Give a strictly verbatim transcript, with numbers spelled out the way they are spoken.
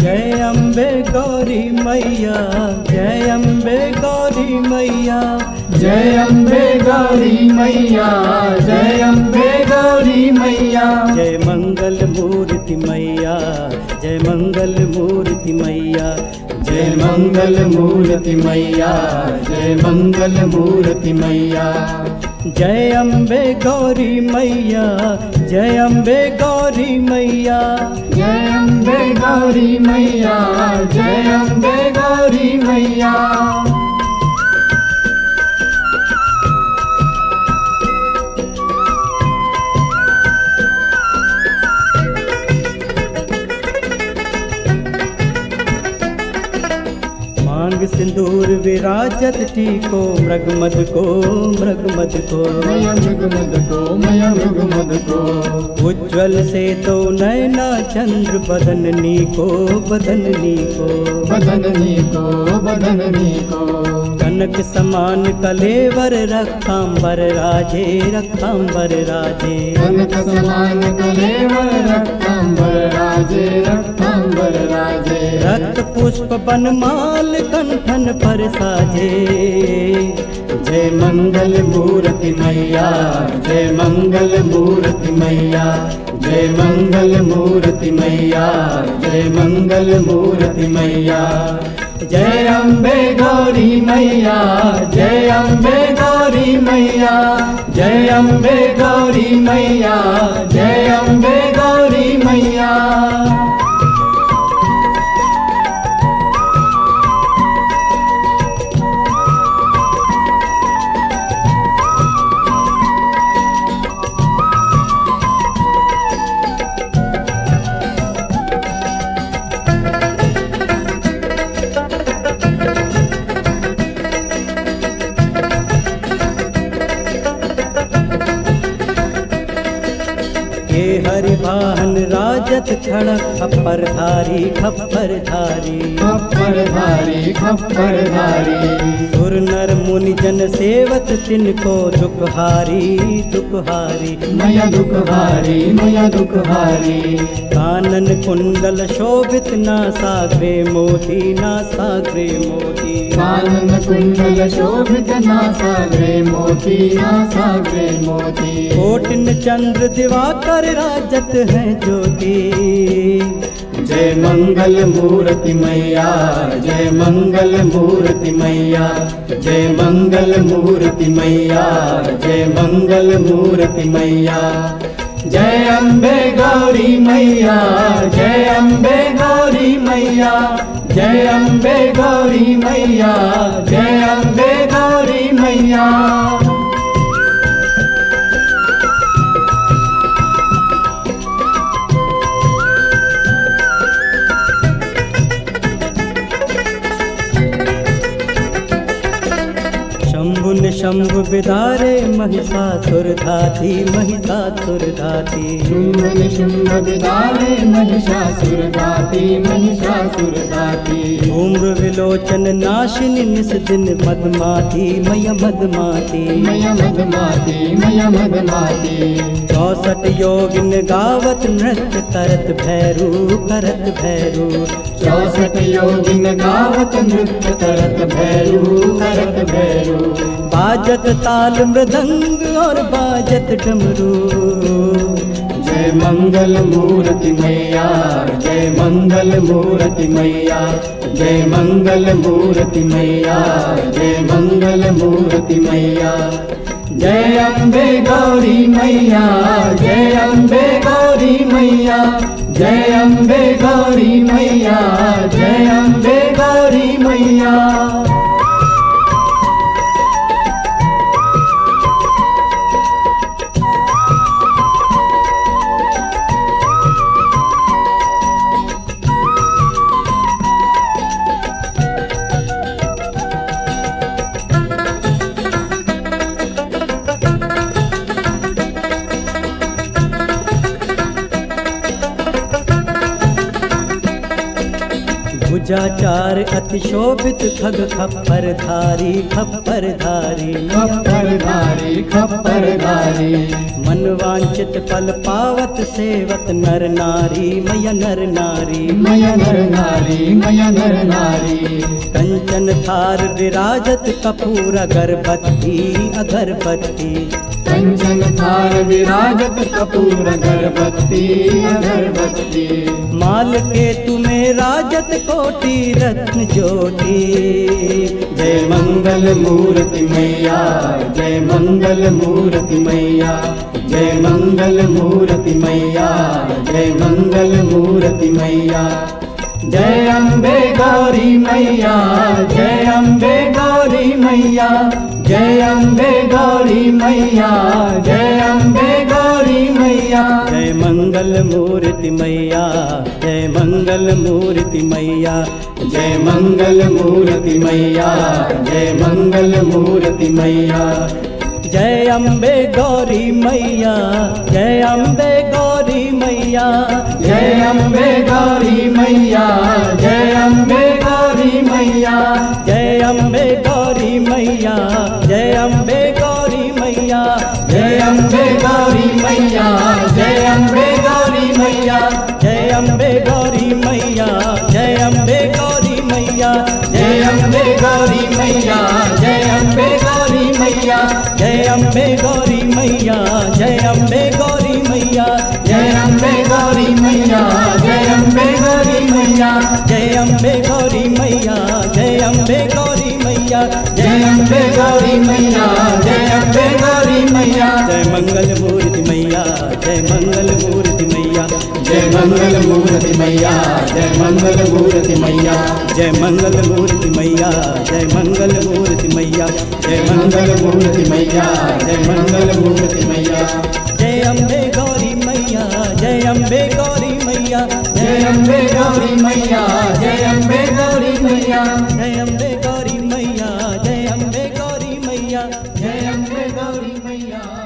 जय अम्बे गौरी मैया, जय अम्बे गौरी मैया, जय अम्बे गौरी मैया, जय अम्बे गौरी मैया। जय मंगल मूर्ति मैया, जय मंगल मूर्ति मैया, जय मंगल मूर्ति मैया, जय मंगल मूर्ति मैया। जय अम्बे गौरी मैया, जय अम्बे गौरी मैया, जय अम्बे गौरी मैया, जय अम्बे गौरी मैया। मांग सिंदूर विराजत टीको, मृग मद को मृग मद को, मैया मृग मद को, मैया मृग मद को। उज्ज्वल से तो नैना चंद्र बदननी को बदननी को, बदननी को बदननी को। कनक समान कलेवर रक्तांबर राजे, रक्तांबर राजे, कनक समान कलेवर रक्तांबर राजे, रक्तांबर राजे। रक्त पुष्प बनमाल कंठन पर साजे। जय मंगल मूर्ति मैया, जय मंगल मूर्ति मैया, जय मंगल मूर्ति मैया, जय मंगल मूर्ति मैया। जय अम्बे गौरी मैया, जय अम्बे गौरी मैया, जय अम्बे गौरी मैया, जय अम्बे गौरी मैया। हे हरि वाहन राजत खड़क खप्पर धारी, खप्पर धारी, खप्पर धारी, खप्पर धारी। सुर नर मुनि जन सेवत तिनको दुखहारी, दुखहारी, मैया दुखहारी, मैया दुखहारी। कानन कुंडल शोभित नासाग्रे मोती, नासाग्रे मोती, कानन कुंडल शोभित नासाग्रे मोती, नासाग्रे मोती। कोटिन चंद्र दिवाकर राजत है ज्योति। जय मंगल मूर्ति मैया, जय मंगल मूर्ति मैया, जय मंगल मूर्ति मैया, जय मंगल मूर्ति मैया। जय अम्बे गौरी मैया, जय अम्बे गौरी मैया, जय अम्बे गौरी मैया, जय अम्बे गौरी मैया। शंभु निशंभु विदारे महिषासुर धाती, महिषासुर धाती, शुंभ निशुंभ विदारे महिषासुर धाती, महिषासुर धाती। धूम्र विलोचन नाशिनी निस दिन मदमाती, मैया मदमाती, मैया मदमाती, मैया मदमाती। चौसठ योगिन गावत नृत्य करत भैरू, करत भैरू, चौसठ योगिन गावत नृत्य करत भैरू, करत भैरू। बाजत ताल मृदंग और बाजत डमरू। जय मंगल मूर्ति मैया, जय मंगल मूर्ति मैया, जय मंगल मूर्ति मैया, जय मंगल मूर्ति मैया। जय अम्बे गौरी मैया, जय अम्बे गौरी मैया, जय अम्बे गौरी मैया, जय अम्बे गौरी मैया। भुजाचार अति शोभित खग खप्पर धारी, खप्पर धारी, खप्पर धारी, खप्पर धारी। मन मनवांचित फल पावत सेवत नर नारी मैया नर नारी मैया नर नारी मैया नर नारी। कंचन थार विराजत कपूर अगरबत्ती अगरबत्ती कंचन थार विराजत कपूर अगरबत्ती अगरबत्ती। माल के तुम्हें राजत कोटि रत्न ज्योति। जय मंगल मूर्ति मैया जय मंगल मूर्ति मैया जय मंगल मूर्ति मैया जय मंगल मूर्ति मैया। जय अम्बे गौरी मैया जय अम्बे गौरी मैया जय अम्बे गौरी मैया जय अम्बे गौरी मैया। जय मंगल मूर्ति मैया जय मंगल मूर्ति मैया जय मंगल मूर्ति मैया जय मंगल मूर्ति मैया। जय अम्बे गौरी मैया जय अम्बे गौरी मैया जय अम्बे गौरी मैया जय अम्बे गौरी मैया। जय अम्बे गौरी मैया जय अम्बे गौरी मैया जय अम्बे गौरी मैया जय अम्बे गौरी मैया। जय अम्बे गौरी मैया जय अम्बे गौरी मैया जय अम्बे गौरी मैया जय अम्बे गौरी मैया। जय अम्बे गौरी मैया जय अम्बे गौरी मैया जय अम्बे गौरी मैया जय अम्बे गौरी मैया। जय अम्बे गौरी मैया जय अम्बे गौरी मैया जय अम्बे गौरी मैया जय अम्बे गौरी मैया। जय मंगल मूर्ति मैया जय मंगल मूर्ति मैया जय मंगल मूर्ति मैया जय मंगल मूर्ति मैया जय मंगल मूर्ति मैया जय मंगल मूर्ति मैया जय मंगल मूर्ति मैया जय मंगल मूर्ति मैया। जय अम्बे गौरी मैया जय अम्बे गौरी मैया जय अम्बे गौरी मैया जय अम्बे गौरी मैया। जय अम्बे गौरी मैया जय अम्बे गौरी मैया जय अम्बे गौरी मैया।